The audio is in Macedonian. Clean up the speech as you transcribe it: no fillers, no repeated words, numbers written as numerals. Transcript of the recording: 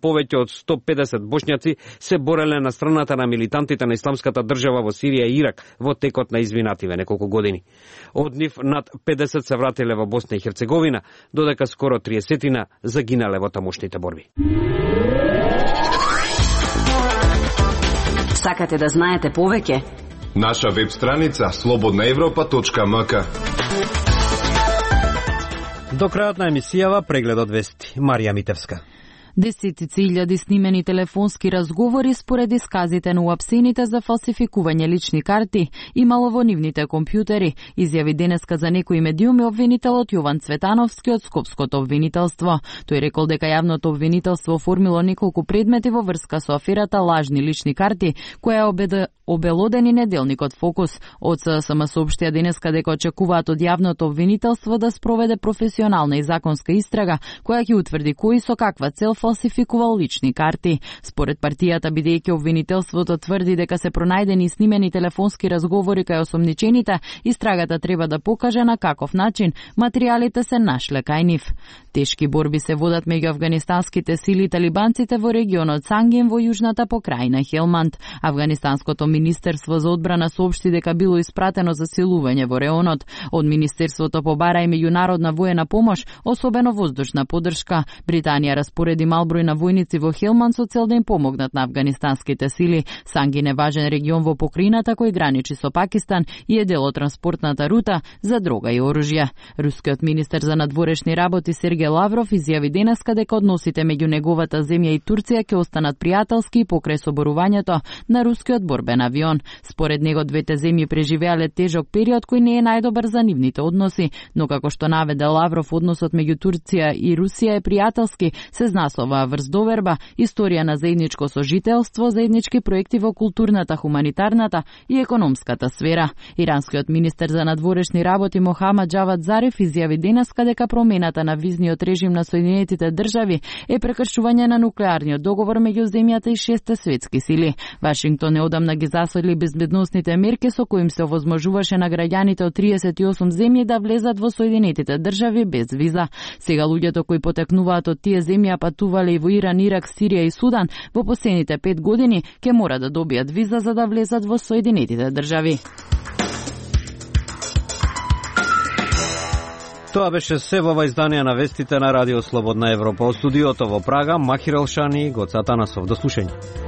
повеќе од 150 бошњаци се бореле на страната на милитантите на исламската држава во Сирија и Ирак во текот на изминативе неколку години. Од нив над 50 се вратиле во Босна и Херцеговина, додека скоро 30 загинале во тамошните борби. Сакате да знаете повеќе? Наша веб страница slobodnaevropa.mk. До крајот на емисијава прегледот вести. Марија Митевска. Десетици илјади снимени телефонски разговори според исказите на уапсените за фалсификување лични карти имало во нивните компјутери, изјави денеска за некои медиуми обвинителот Јован Цветановски од Скопското обвинителство. Тој рекол дека јавното обвинителство оформило неколку предмети во врска со аферата лажни лични карти, која е обелодени неделникот Фокус. Од ССМ соопштија денеска дека очекуваат од јавното обвинителство да спроведе професионална и законска истрага, која ќе утврди кои со каква цел фалсификувал лични карти. Според партијата, бидејќи обвинителството тврди дека се пронајдени снимени телефонски разговори кај осомничените, истрагата треба да покаже на каков начин материјалите се нашле кај нив. Тешки борби се водат меѓу афганистанските сили и талибанците во регионот Сангин во јужната покрајна Хелманд. Афганистанското Министерство за одбрана соопшти дека било испратено засилување во реонот. Од Министерството побара и меѓународна воена помош, особено воздушна поддршка. Британија распореди мал број на војници во Хелманд со цел да им помогнат на афганистанските сили. Сангин е важен регион во покрината кој граничи со Пакистан и е дел од транспортната рута за дрога и оружје. Рускиот министер за надворешни работи Сергеј Лавров изјави денеска дека односите меѓу неговата земја и Турција ќе останат пријателски покрај соборувањето на рускиот борбен авион. Според него двете земји преживеале тежок период кој не е најдобар за нивните односи, но како што наведе Лавров, односот меѓу Турција и Русија е пријателски, се знасова врз доверба, историја на заедничко сожителство, заеднички проекти во културната, хуманитарната и економската сфера. Иранскиот министер за надворешни работи Мохамад Џавад Зариф изјави денеска дека промената на визниот режим на Соединетите држави е прекршување на нуклеарниот договор меѓу земјата и 6 светски сили. Вашингтон неодамна ги засили безбедносните мерки со коим се овозможуваше на граѓаните од 38 земји да влезат во Соединетите држави без виза. Сега луѓето кои потекнуваат од тие земји патувале и во Иран, Ирак, Сирија и Судан во последните 5 години ќе мора да добијат виза за да влезат во Соединетите држави. Тоа беше се во ова издание на вестите на Радио Слободна Европа. Од студиото во Прага, Махир Елшани и Гоца Атанасов. До слушање.